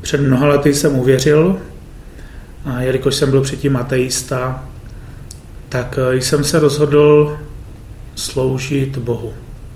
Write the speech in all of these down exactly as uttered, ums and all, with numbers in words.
Před mnoha lety jsem uvěřil, a jelikož jsem byl předtím ateista, tak jsem se rozhodl sloužit Bohu.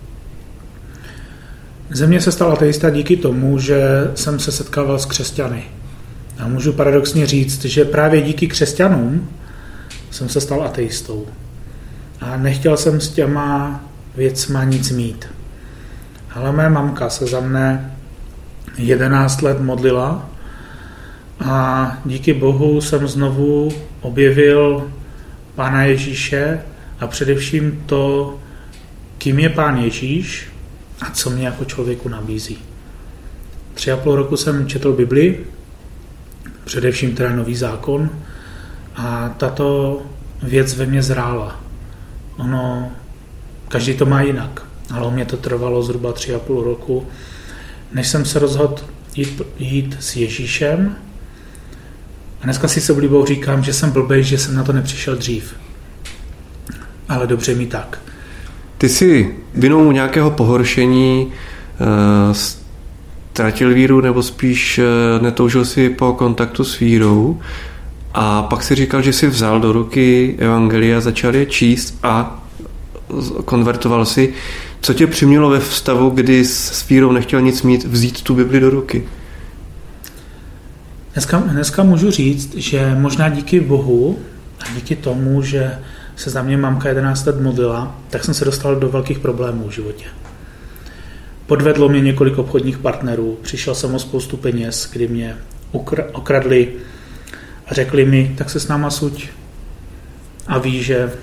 Ze mě se stal ateista díky tomu, že jsem se setkával s křesťany. A můžu paradoxně říct, že právě díky křesťanům jsem se stal ateistou. A nechtěl jsem s těma věcma nic mít. Ale mé mamka se za mne jedenáct let modlila a díky Bohu jsem znovu objevil Pána Ježíše a především to, kým je Pán Ježíš a co mě jako člověku nabízí. Tři a půl roku jsem četl Bibli, především teda Nový zákon, a tato věc ve mně zrála. Ono, každý to má jinak, ale u mě to trvalo zhruba tři a půl roku, než jsem se rozhodl jít, jít s Ježíšem. A dneska si se oblíbou říkám, že jsem blbej, že jsem na to nepřišel dřív. Ale dobře mi tak. Ty jsi vinou nějakého pohoršení uh, ztratil víru, nebo spíš uh, netoužil si po kontaktu s vírou, a pak si říkal, že jsi vzal do ruky evangelia, začal je číst a konvertoval si. Co tě přimělo ve vztahu, kdy s vírou nechtěl nic mít, vzít tu Bibli do ruky? Dneska, dneska můžu říct, že možná díky Bohu a díky tomu, že se za mě mamka jedenáct let modlila, tak jsem se dostal do velkých problémů v životě. Podvedlo mě několik obchodních partnerů, přišel jsem o spoustu peněz, kdy mě okradli a řekli mi, tak se s náma suď a ví, že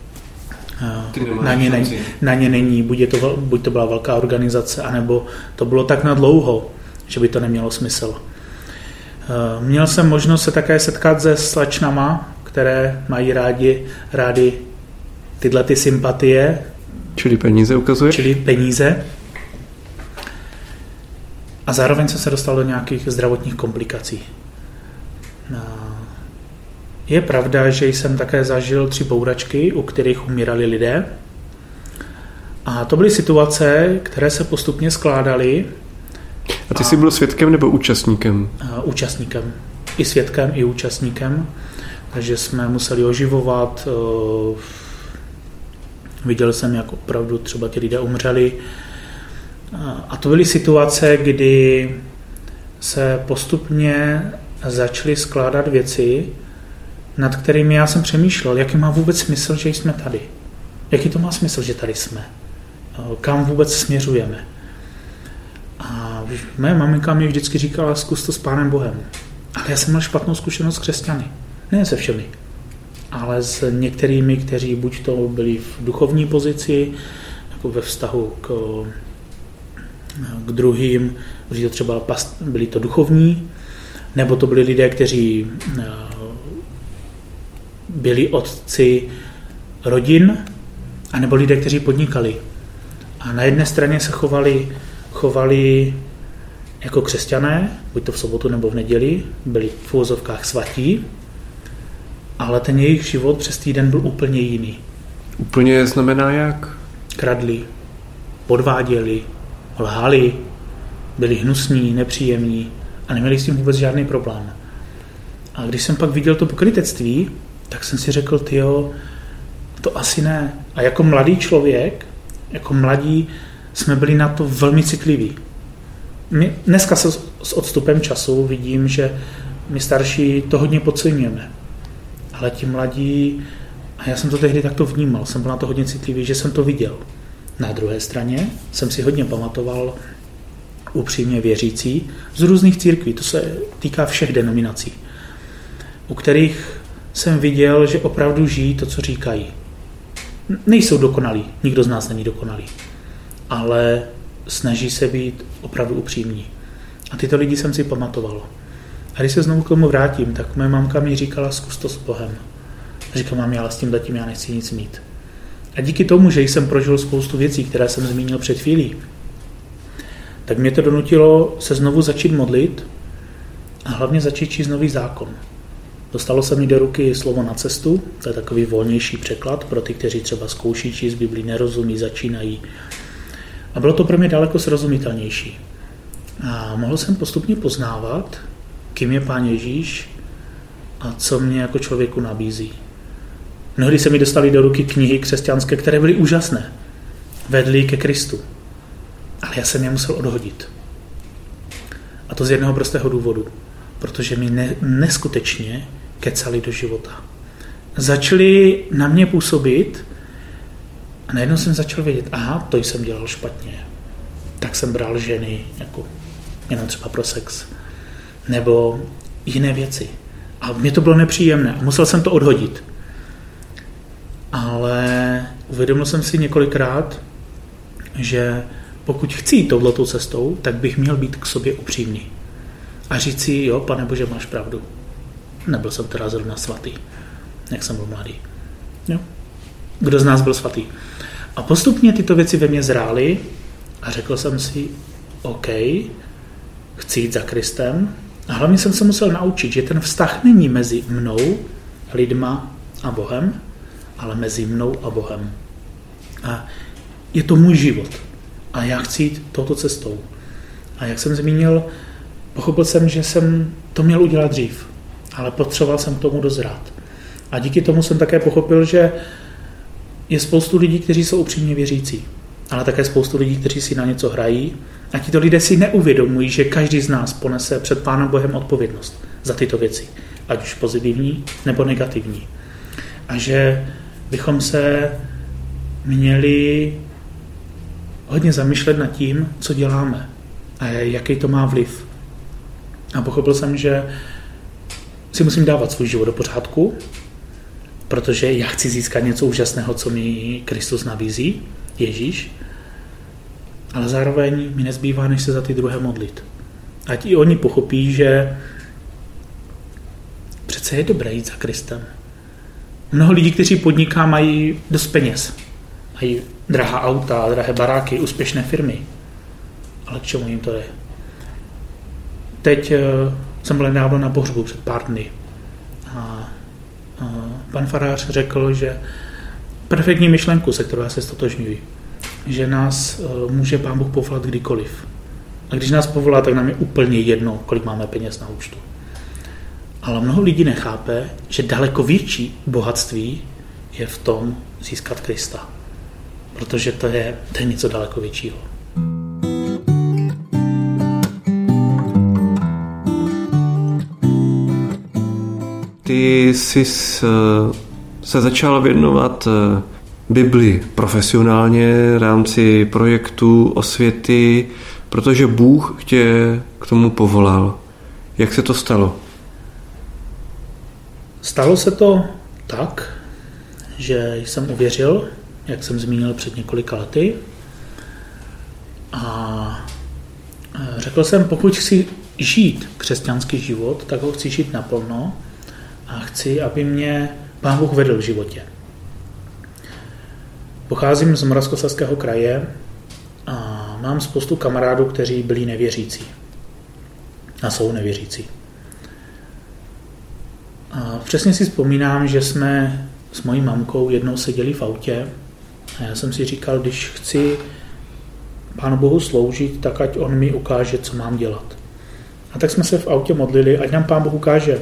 na ně, není, na ně není, buď, je to, buď to byla velká organizace, anebo to bylo tak na dlouho, že by to nemělo smysl. Měl jsem možnost se také setkat se slečnama, které mají rádi, rádi tyhle ty sympatie. Čili peníze ukazuje? Čili peníze. A zároveň jsem se dostal do nějakých zdravotních komplikací. Je pravda, že jsem také zažil tři bouračky, u kterých umírali lidé. A to byly situace, které se postupně skládaly. A ty jsi byl svědkem nebo účastníkem? Účastníkem. I svědkem, i účastníkem. Takže jsme museli oživovat. Viděl jsem, jak opravdu třeba ti lidé umřeli. A to byly situace, kdy se postupně začaly skládat věci, nad kterými já jsem přemýšlel, jaký má vůbec smysl, že jsme tady. Jaký to má smysl, že tady jsme. Kam vůbec směřujeme. A moje maminka mi vždycky říkala, zkus to s Pánem Bohem. Ale já jsem měl špatnou zkušenost s křesťany. Ne se všemi, ale s některými, kteří buď to byli v duchovní pozici, jako ve vztahu k, k druhým, kteří to třeba byli to duchovní, nebo to byli lidé, kteří byli otci rodin, anebo lidé, kteří podnikali. A na jedné straně se chovali, chovali jako křesťané, buď to v sobotu nebo v neděli, byli v uvozovkách svatí, ale ten jejich život přes týden byl úplně jiný. Úplně znamená jak? Kradli, podváděli, lhali, byli hnusní, nepříjemní a neměli s tím vůbec žádný problém. A když jsem pak viděl to pokrytectví, tak jsem si řekl, tyjo, to asi ne. A jako mladý člověk, jako mladí, jsme byli na to velmi citliví. My dneska se s odstupem času vidím, že my starší to hodně podceňujeme. Ale ti mladí, a já jsem to tehdy takto vnímal, jsem byl na to hodně citlivý, že jsem to viděl. Na druhé straně jsem si hodně pamatoval upřímně věřící z různých církví, to se týká všech denominací, u kterých jsem viděl, že opravdu žijí to, co říkají. Nejsou dokonalí, nikdo z nás není dokonalý, ale snaží se být opravdu upřímní. A tyto lidi jsem si pamatoval. A když se znovu k tomu vrátím, tak moje mamka mi říkala, zkus to s Bohem. A říkala, mami, ale s tím zatím já nechci nic mít. A díky tomu, že jsem prožil spoustu věcí, které jsem zmínil před chvílí, tak mě to donutilo se znovu začít modlit a hlavně začít číst Nový zákon. Dostalo se mi do ruky slovo Na cestu, to je takový volnější překlad pro ty, kteří třeba zkouší číst Biblii, nerozumí, začínají. A bylo to pro mě daleko srozumitelnější. A mohl jsem postupně poznávat, kým je Pán Ježíš a co mě jako člověku nabízí. Mnohdy se mi dostaly do ruky knihy křesťanské, které byly úžasné. Vedly ke Kristu. Ale já jsem je musel odhodit. A to z jednoho prostého důvodu. Protože mi ne, neskutečně kecali do života. Začali na mě působit a najednou jsem začal vědět, aha, to jsem dělal špatně. Tak jsem bral ženy jako jenom třeba pro sex. Nebo jiné věci. A mě to bylo nepříjemné a musel jsem to odhodit. Ale uvědomil jsem si několikrát, že pokud chci jít touhletou cestou, tak bych měl být k sobě upřímný. A říct si, jo, Pane Bože, máš pravdu. Nebyl jsem teda zrovna svatý, jak jsem byl mladý. Jo? Kdo z nás byl svatý? A postupně tyto věci ve mně zrály a řekl jsem si, OK, chci jít za Kristem. A hlavně jsem se musel naučit, že ten vztah není mezi mnou, lidma a Bohem, ale mezi mnou a Bohem. A je to můj život. A já chci jít touto cestou. A jak jsem zmínil, pochopil jsem, že jsem to měl udělat dřív, ale potřeboval jsem k tomu dozrát. A díky tomu jsem také pochopil, že je spoustu lidí, kteří jsou upřímně věřící, ale také spoustu lidí, kteří si na něco hrají a tito lidé si neuvědomují, že každý z nás ponese před Pánem Bohem odpovědnost za tyto věci, ať už pozitivní nebo negativní. A že bychom se měli hodně zamýšlet nad tím, co děláme a jaký to má vliv. A pochopil jsem, že si musím dávat svůj život do pořádku, protože já chci získat něco úžasného, co mi Kristus nabízí, Ježíš, ale zároveň mi nezbývá, než se za ty druhé modlit. Ať i oni pochopí, že přece je dobré jít za Kristem. Mnoho lidí, kteří podniká, mají dost peněz. Mají drahá auta, drahé baráky, úspěšné firmy. Ale k čemu jim to je? Teď uh, jsem byl nedávno na pohřbu před pár dny. A uh, pan farář řekl, že perfektní myšlenku, se kterou já se stotožňuji, že nás uh, může Pán Bůh povolat kdykoliv. A když nás povolá, tak nám je úplně jedno, kolik máme peněz na účtu. Ale mnoho lidí nechápe, že daleko větší bohatství je v tom získat Krista. Protože to je, to je něco daleko většího. Ty jsi se začal věnovat Bibli profesionálně v rámci projektu osvěty, protože Bůh tě k tomu povolal. Jak se to stalo? Stalo se to tak, že jsem uvěřil, jak jsem zmínil před několika lety. A řekl jsem, pokud chci žít křesťanský život, tak ho chci žít naplno a chci, aby mě Pán Bůh vedl v životě. Pocházím z Moravskoslezského kraje a mám spoustu kamarádů, kteří byli nevěřící a jsou nevěřící. A přesně si vzpomínám, že jsme s mojí mamkou jednou seděli v autě a já jsem si říkal, když chci Pánu Bohu sloužit, tak ať on mi ukáže, co mám dělat. A tak jsme se v autě modlili, ať nám Pán Bůh ukáže,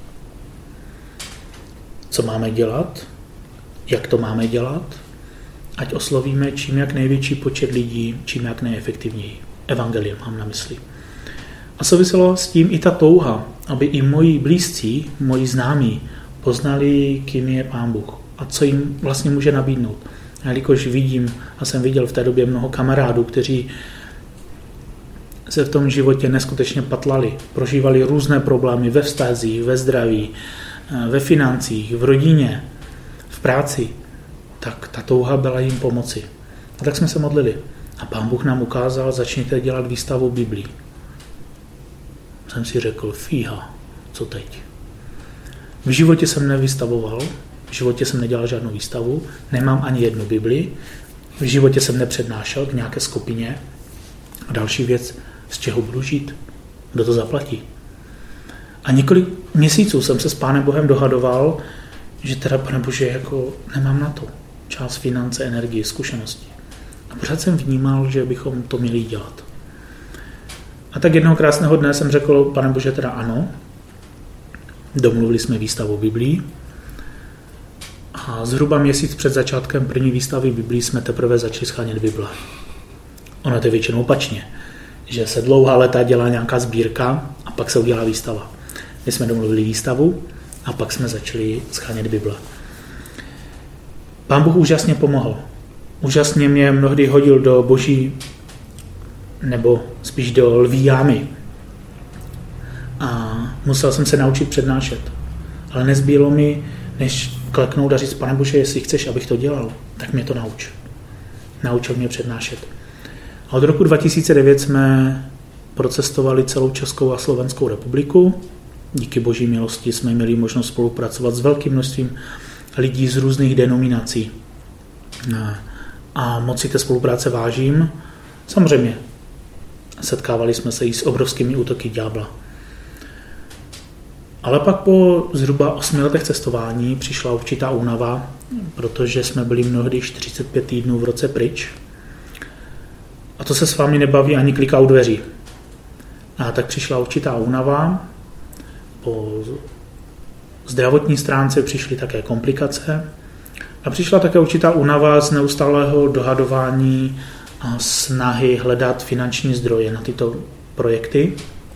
co máme dělat, jak to máme dělat, ať oslovíme čím jak největší počet lidí, čím jak nejefektivněji. Evangelium mám na mysli. A souviselo s tím i ta touha, aby i moji blízcí, moji známí poznali, kým je Pán Bůh a co jim vlastně může nabídnout. A jelikož vidím a jsem viděl v té době mnoho kamarádů, kteří se v tom životě neskutečně patlali, prožívali různé problémy ve vztazích, ve zdraví, ve financích, v rodině, v práci, tak ta touha byla jim pomoci. A tak jsme se modlili. A Pán Bůh nám ukázal, začněte dělat výstavu Biblí. Jsem si řekl, fíha, co teď? V životě jsem nevystavoval, v životě jsem nedělal žádnou výstavu, nemám ani jednu Bibli, v životě jsem nepřednášel k nějaké skupině. A další věc, z čeho budu žít? Kdo to zaplatí? A několik měsíců jsem se s Pánem Bohem dohadoval, že teda, Pane Bože, jako nemám na to čas, finance, energii, zkušenosti. A pořád jsem vnímal, že bychom to měli dělat. A tak jednoho krásného dne jsem řekl, Pane Bože, teda ano. Domluvili jsme výstavu Biblii. A zhruba měsíc před začátkem první výstavy Biblii jsme teprve začali shánět Bible. Ono je to většinou opačně, že se dlouhá léta dělá nějaká sbírka a pak se udělá výstava. My jsme domluvili výstavu a pak jsme začali shánět Bible. Pán Bůh úžasně pomohl. Úžasně mě mnohdy hodil do boží, nebo spíš do lví jámy. A musel jsem se naučit přednášet. Ale nezbylo mi, než kleknout a říct, Pane Bože, jestli chceš, abych to dělal, tak mě to nauč. Naučil mě přednášet. A od roku dva tisíce devět jsme procestovali celou Českou a Slovenskou republiku. Díky boží milosti jsme měli možnost spolupracovat s velkým množstvím lidí z různých denominací. A moc si té spolupráce vážím. Samozřejmě setkávali jsme se i s obrovskými útoky ďábla. Ale pak po zhruba osmi letech cestování přišla určitá únava, protože jsme byli mnohdy čtyřicet pět týdnů v roce pryč. A to se s vámi nebaví ani kliká u dveří. A tak přišla určitá únava. Po zdravotní stránce přišly také komplikace. A přišla také určitá únava z neustálého dohadování a snahy hledat finanční zdroje na tyto projekty.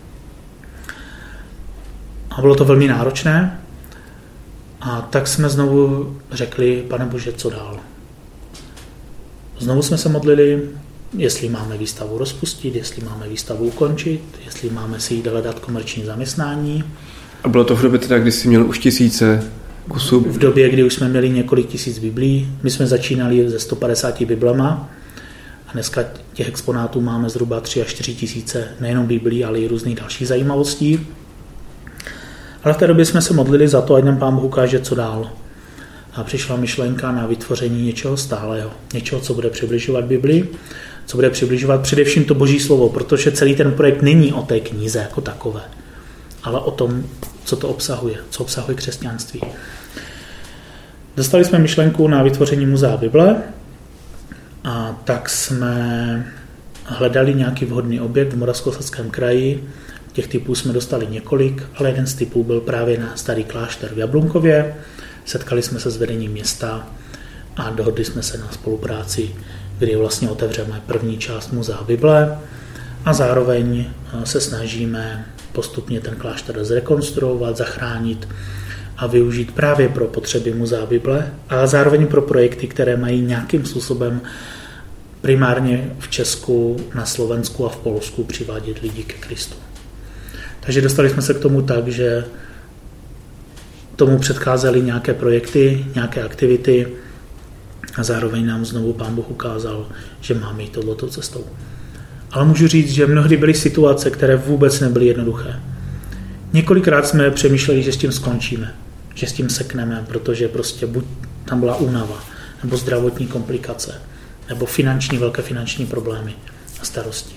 A bylo to velmi náročné. A tak jsme znovu řekli, Pane Bože, co dál? Znovu jsme se modlili, jestli máme výstavu rozpustit, jestli máme výstavu ukončit, jestli máme si jít hledat komerční zaměstnání. A bylo to v době teda, kdy jsi měl už tisíce kusů? V době, kdy už jsme měli několik tisíc biblí. My jsme začínali ze sto padesáti biblema a dneska těch exponátů máme zhruba tři až čtyři tisíce, nejenom biblí, ale i různých dalších zajímavostí. Ale v té době jsme se modlili za to, ať nám Pán Bůh ukáže, co dál. A přišla myšlenka na vytvoření něčeho stálého. Něčeho, co bude přibližovat Biblii, co bude přibližovat především to Boží slovo, protože celý ten projekt není o té knize jako takové, ale o tom, co to obsahuje, co obsahuje křesťanství. Dostali jsme myšlenku na vytvoření muzea Bible a tak jsme hledali nějaký vhodný objekt v Moravskoslezském kraji. Těch typů jsme dostali několik, ale jeden z typů byl právě na starý klášter v Jablunkově. Setkali jsme se s vedením města a dohodli jsme se na spolupráci, kdy vlastně otevřeme první část muzea Bible a zároveň se snažíme postupně ten klášter zrekonstruovat, zachránit a využít právě pro potřeby muzea Bible a zároveň pro projekty, které mají nějakým způsobem primárně v Česku, na Slovensku a v Polsku přivádět lidi ke Kristu. Takže dostali jsme se k tomu tak, že tomu předcházely nějaké projekty, nějaké aktivity a zároveň nám znovu Pán Bůh ukázal, že máme jít touto cestou. Ale můžu říct, že mnohdy byly situace, které vůbec nebyly jednoduché. Několikrát jsme přemýšleli, že s tím skončíme, že s tím sekneme, protože prostě buď tam byla únava, nebo zdravotní komplikace, nebo finanční, velké finanční problémy a starosti.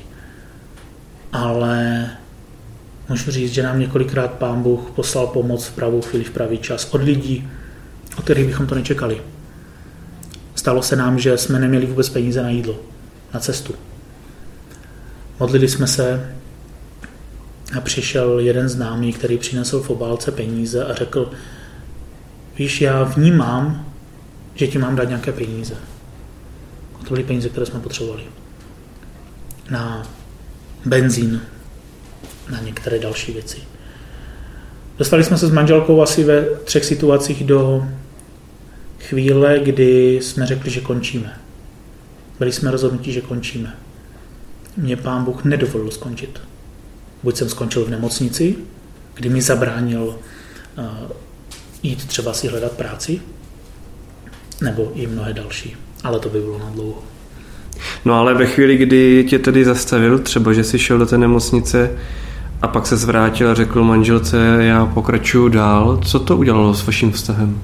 Ale můžu říct, že nám několikrát Pán Bůh poslal pomoc v pravou chvíli, v pravý čas od lidí, od kterých bychom to nečekali. Stalo se nám, že jsme neměli vůbec peníze na jídlo, na cestu. Modlili jsme se a přišel jeden známý, který přinesl v obálce peníze a řekl, víš, já vnímám, že ti mám dát nějaké peníze. A to byly peníze, které jsme potřebovali. Na benzín, na některé další věci. Dostali jsme se s manželkou asi ve třech situacích do chvíle, kdy jsme řekli, že končíme. Byli jsme rozhodnutí, že končíme. Mě Pán Bůh nedovolil skončit. Buď jsem skončil v nemocnici, kdy mi zabránil uh, jít třeba si hledat práci, nebo i mnohé další. Ale to by bylo na dlouho. No ale ve chvíli, kdy tě tedy zastavil, třeba, že jsi šel do té nemocnice a pak se zvrátil a řekl manželce, já pokračuju dál, co to udělalo s vaším vztahem?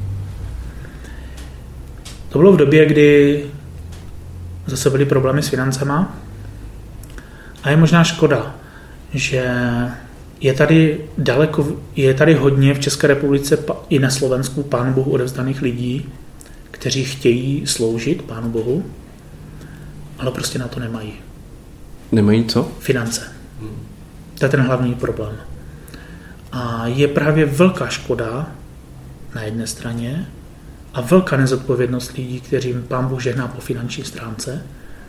To bylo v době, kdy zase byly problémy s financema a je možná škoda, že je tady daleko, je tady hodně v České republice i na Slovensku Pánu Bohu odevzdaných lidí, kteří chtějí sloužit Pánu Bohu, ale prostě na to nemají. Nemají co? Finance. To je ten hlavní problém. A je právě velká škoda na jedné straně a velká nezodpovědnost lidí, kterým Pán Bůh žehná po finanční stránce.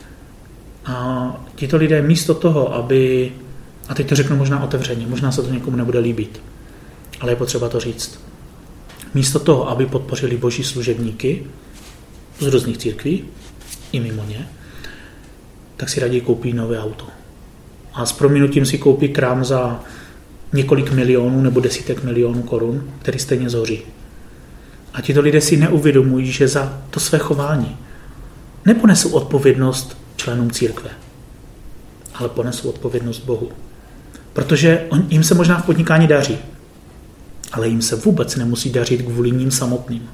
A tito lidé místo toho, aby, a teď to řeknu možná otevřeně, možná se to někomu nebude líbit, ale je potřeba to říct. Místo toho, aby podpořili boží služebníky z různých církví, i mimo ně, tak si raději koupí nové auto. A s prominutím si koupí krám za několik milionů nebo desítek milionů korun, který stejně zhoří. A tito lidé si neuvědomují, že za to své chování neponesou odpovědnost členům církve, ale ponesou odpovědnost Bohu. Protože on, jim se možná v podnikání daří, ale jim se vůbec nemusí dařit kvůli ním samotným.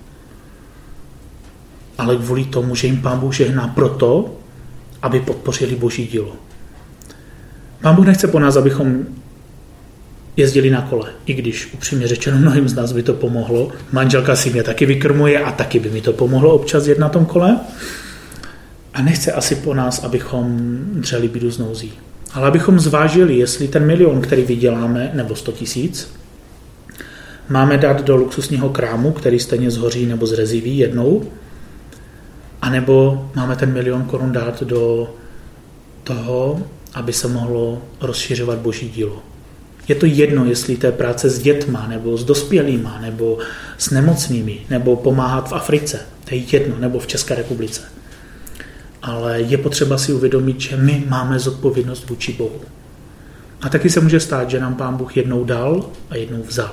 Ale kvůli tomu, že jim Pán Bůh žehná proto, aby podpořili boží dílo. Pán Bůh nechce po nás, abychom jezdili na kole, i když upřímně řečeno mnohým z nás by to pomohlo. Manželka si mě taky vykrmuje a taky by mi to pomohlo občas jet na tom kole. A nechce asi po nás, abychom dřeli bídu z nouzí. Ale abychom zvážili, jestli ten milion, který vyděláme, nebo sto tisíc, máme dát do luxusního krámu, který stejně zhoří nebo zreziví jednou, anebo máme ten milion korun dát do toho, aby se mohlo rozšiřovat boží dílo. Je to jedno, jestli to je práce s dětma, nebo s dospělýma, nebo s nemocnými, nebo pomáhat v Africe. To je jedno, nebo v České republice. Ale je potřeba si uvědomit, že my máme zodpovědnost vůči Bohu. A taky se může stát, že nám Pán Bůh jednou dal a jednou vzal.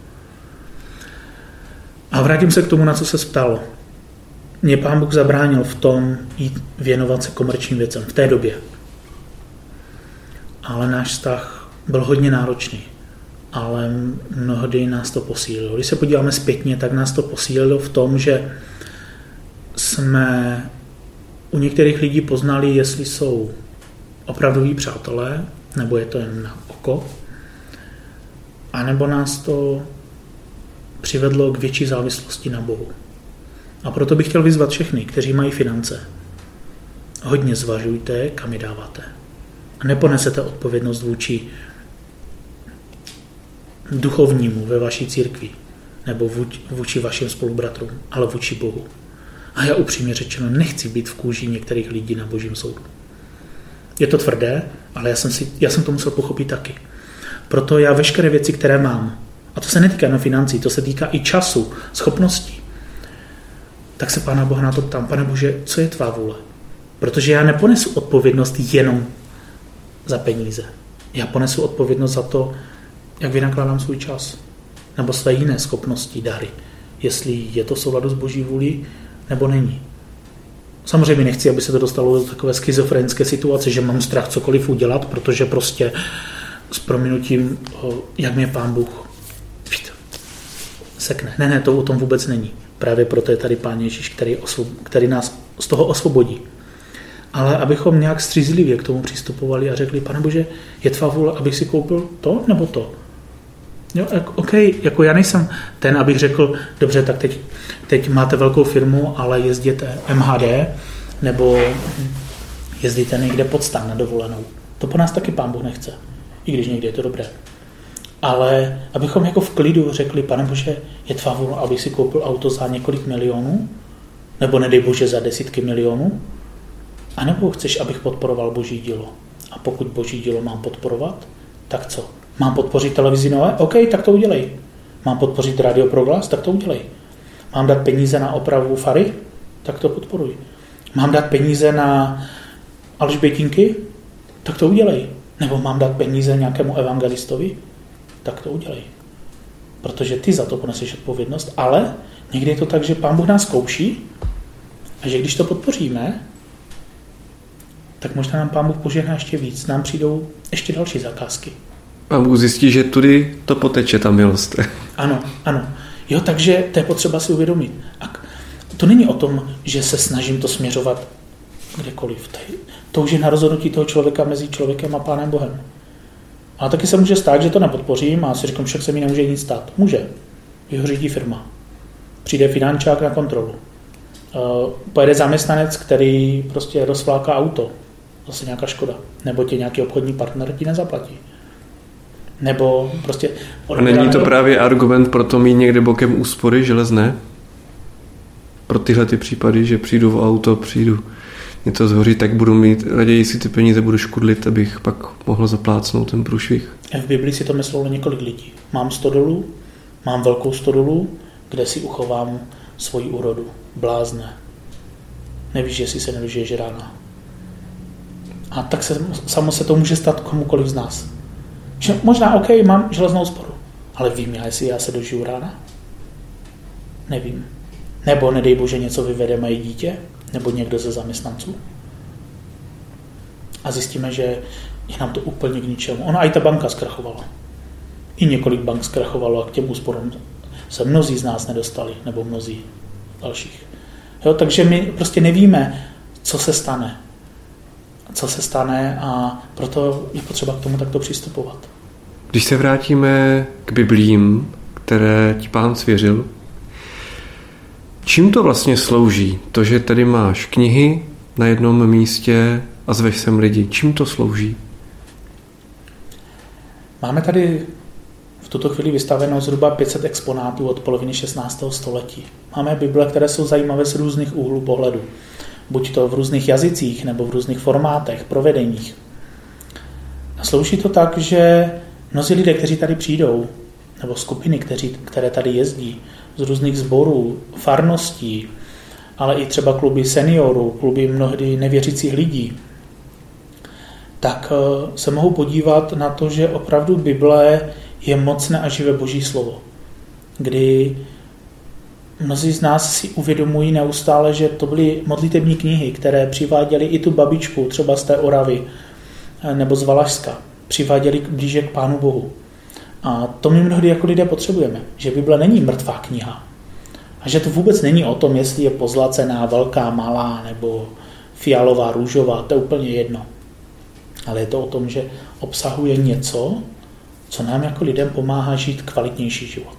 A vrátím se k tomu, na co se ptal. Mě Pán Bůh zabránil v tom jít věnovat se komerčním věcem v té době. Ale náš vztah byl hodně náročný. Ale mnohdy nás to posílilo. Když se podíváme zpětně, tak nás to posílilo v tom, že jsme u některých lidí poznali, jestli jsou opravdoví přátelé, nebo je to jen na oko, anebo nás to přivedlo k větší závislosti na Bohu. A proto bych chtěl vyzvat všechny, kteří mají finance. Hodně zvažujte, kam je dáváte. A neponesete odpovědnost vůči duchovnímu ve vaší církvi, nebo vůči vašim spolubratrům, ale vůči Bohu. A já upřímně řečeno nechci být v kůži některých lidí na božím soudu. Je to tvrdé, ale já jsem, si, já jsem to musel pochopit taky. Proto já veškeré věci, které mám, a to se netýká na financí, to se týká i času, schopností, tak se Pána Boha na to ptám, Pane Bože, co je tvá vůle? Protože já neponesu odpovědnost jenom za peníze. Já ponesu odpovědnost za to, jak vynakládám svůj čas, nebo své jiné schopnosti, dary. Jestli je to v souladu s boží vůlí, nebo není. Samozřejmě nechci, aby se to dostalo do takové schizofrenické situace, že mám strach cokoliv udělat, protože prostě s prominutím, jak mě Pán Bůh sekne. Ne, ne, to o tom vůbec není. Právě proto je tady Pán Ježíš, který, osvob, který nás z toho osvobodí. Ale abychom nějak střízlivě k tomu přistupovali a řekli, Pane Bože, je tvá vůle, abych si koupil to nebo to? Jo, OK, jako já nejsem ten, abych řekl, dobře, tak teď, teď máte velkou firmu, ale jezdíte M H D nebo jezdíte někde pod stan na dovolenou. To po nás taky Pán Bůh nechce, i když někdy je to dobré. Ale abychom jako v klidu řekli, Pane Bože, je tvá vůle, abych si koupil auto za několik milionů, nebo nedej Bože za desítky milionů, anebo chceš, abych podporoval boží dílo. A pokud boží dílo mám podporovat, tak co? Mám podpořit televizi Nové? OK, tak to udělej. Mám podpořit Radio Proglas? Tak to udělej. Mám dát peníze na opravu fary? Tak to podporuj. Mám dát peníze na Alžbětinky? Tak to udělej. Nebo mám dát peníze nějakému evangelistovi? Tak to udělej. Protože ty za to poneseš odpovědnost, ale někdy je to tak, že Pán Bůh nás zkouší a že když to podpoříme, tak možná nám Pán Bůh požehná ještě víc. Nám přijdou ještě další zakázky. Pán Bůh zjistí, že tudy to poteče, ta milost. Ano, ano. Jo, takže to je potřeba si uvědomit. A to není o tom, že se snažím to směřovat kdekoliv. To už je na rozhodnutí toho člověka mezi člověkem a Pánem Bohem. Ale taky se může stát, že to nepodpořím a si říkám, však se mi nemůže nic stát. Může. Jeho řídí firma. Přijde finančák na kontrolu. Uh, pojede zaměstnanec, který prostě rozfláká auto. Zase nějaká škoda. Nebo tě nějaký obchodní partner ti nezaplatí. Nebo prostě... A není to právě argument pro to mít někde bokem úspory železné? Pro tyhle ty případy, že přijdu v auto, přijdu něco zhoří, tak budu mít, raději si ty peníze budu škudlit, abych pak mohl zaplácnout ten průšvih. V Biblii si to myslelo několik lidí. Mám stodolu, mám velkou stodolu, kde si uchovám svoji úrodu. Blázne. Nevíš, jestli se nedožiješ rána. A tak se, samo se to může stát komukoliv z nás. Že možná, OK, mám železnou sporu, ale vím já, jestli já se dožiju rána? Nevím. Nebo nedej Bože něco vyvede moje dítě, nebo někdo ze zaměstnanců. A zjistíme, že je nám to úplně k ničemu. Ona i ta banka zkrachovala. I několik bank zkrachovalo a k těm úsporům se mnozí z nás nedostali, nebo mnozí dalších. Jo, takže my prostě nevíme, co se stane. Co se stane a proto je potřeba k tomu takto přistupovat. Když se vrátíme k Biblím, které ti Pán svěřil, čím to vlastně slouží? To, že tady máš knihy na jednom místě a zveš sem lidi. Čím to slouží? Máme tady v tuto chvíli vystaveno zhruba pět set exponátů od poloviny šestnáctého století. Máme Bible, které jsou zajímavé z různých úhlů pohledu. Buď to v různých jazycích, nebo v různých formátech, provedeních. A slouží to tak, že mnozí lidé, kteří tady přijdou, nebo skupiny, kteří, které tady jezdí, z různých sborů, farností, ale i třeba kluby seniorů, kluby mnohdy nevěřících lidí, tak se mohou podívat na to, že opravdu Bible je mocné a živé Boží slovo. Kdy mnozí z nás si uvědomují neustále, že to byly modlitební knihy, které přiváděly i tu babičku, třeba z té Oravy nebo z Valašska. Přiváděly blíže k Pánu Bohu. A to my mnohdy jako lidé potřebujeme, že Bible není mrtvá kniha. A že to vůbec není o tom, jestli je pozlacená, velká, malá nebo fialová, růžová, to je úplně jedno. Ale je to o tom, že obsahuje něco, co nám jako lidem pomáhá žít kvalitnější život.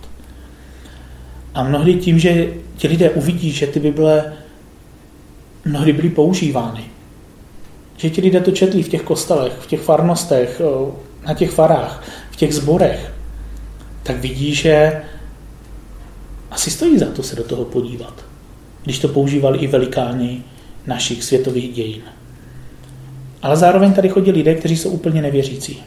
A mnohdy tím, že ti lidé uvidí, že ty Bible mnohdy byly používány, že ti lidé to četli v těch kostelech, v těch farnostech, na těch farách, v těch sborech, tak vidí, že asi stojí za to se do toho podívat, když to používali i velikáni našich světových dějin. Ale zároveň tady chodí lidé, kteří jsou úplně nevěřící.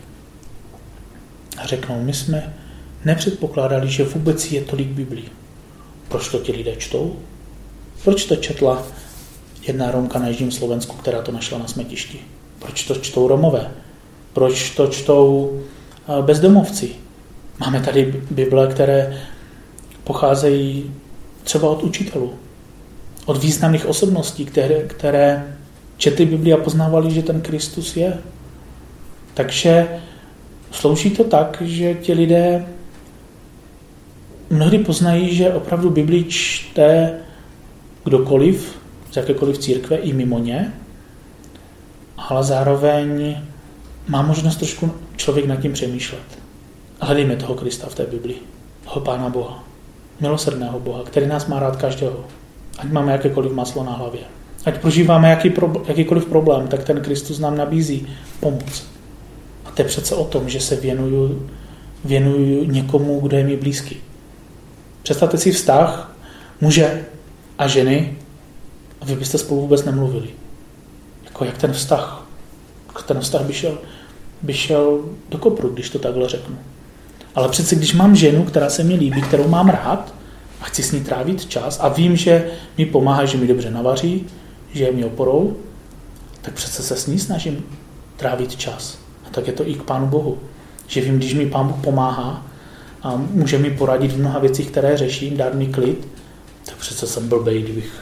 A řeknou, my jsme nepředpokládali, že vůbec je tolik Biblí. Proč to ti lidé čtou? Proč to četla jedna Romka na jižním Slovensku, která to našla na smetišti? Proč to čtou Romové? Proč to čtou bezdomovci? Máme tady Bible, které pocházejí třeba od učitelů, od významných osobností, které, které četli Bibli a poznávali, že ten Kristus je. Takže slouží to tak, že ti lidé mnohdy poznají, že opravdu Bibli čte kdokoliv, z jakékoliv církve i mimo ně, ale zároveň má možnost trošku člověk nad tím přemýšlet. Hledejme toho Krista v té Bibli, toho Pána Boha, milosrdného Boha, který nás má rád každého. Ať máme jakékoliv maslo na hlavě. Ať prožíváme jaký pro, jakýkoliv problém, tak ten Kristus nám nabízí pomoc. A to je přece o tom, že se věnuju, věnuju někomu, kdo je mi blízký. Představte si vztah muže a ženy a vy byste spolu vůbec nemluvili. Jako jak ten vztah, ten vztah by šel, by šel do kopru, když to takhle řeknu. Ale přece když mám ženu, která se mi líbí, kterou mám rád a chci s ní trávit čas a vím, že mi pomáhá, že mi dobře navaří, že je mi oporou, tak přece se s ní snažím trávit čas. A tak je to i k Pánu Bohu. Že vím, když mi Pán Bůh pomáhá a může mi poradit v mnoha věcích, které řeším, dát mi klid, tak přece jsem blbej, kdybych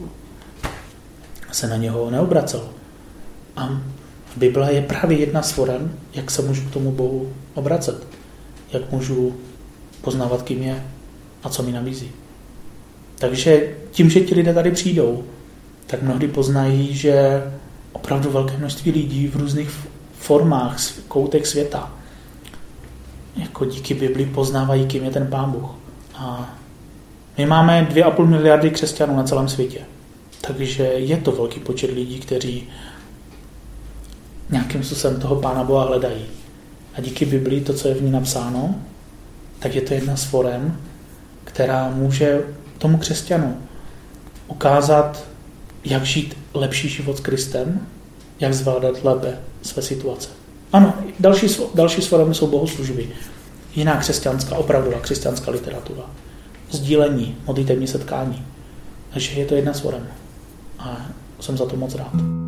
se na něho neobracel. A Bible je právě jedna z forem, jak se můžu k tomu Bohu obracet. Jak můžu poznávat, kým je a co mi nabízí. Takže tím, že ti lidé tady přijdou, tak mnohdy poznají, že opravdu velké množství lidí v různých formách, koutech světa jako díky Bibli poznávají, kým je ten Pán Bůh. A my máme dvě a půl miliardy křesťanů na celém světě. Takže je to velký počet lidí, kteří nějakým způsobem toho Pána Boha hledají. A díky Biblii, to, co je v ní napsáno, tak je to jedna z forem, která může tomu křesťanu ukázat, jak žít lepší život s Kristem, jak zvládat lépe své situace. Ano, další, další z forem jsou bohoslužby. Jiná křesťanská, opravdová křesťanská literatura. Sdílení, modlitevní setkání. Takže je to jedna z forem. A jsem za to moc rád.